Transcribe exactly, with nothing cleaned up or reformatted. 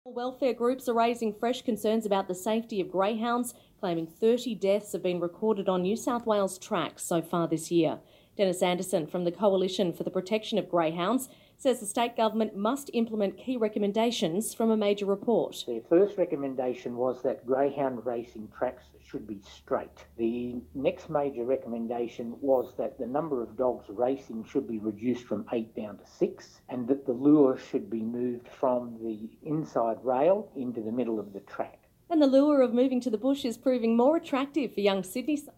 Welfare groups are raising fresh concerns about the safety of greyhounds, claiming thirty deaths have been recorded on New South Wales tracks so far this year. Dennis Anderson from the Coalition for the Protection of Greyhounds says the state government must implement key recommendations from a major report. Their first recommendation was that greyhound racing tracks should be straight. The next major recommendation was that the number of dogs racing should be reduced from eight down to six, and that the lure should be moved from the inside rail into the middle of the track. And the lure of moving to the bush is proving more attractive for young Sydney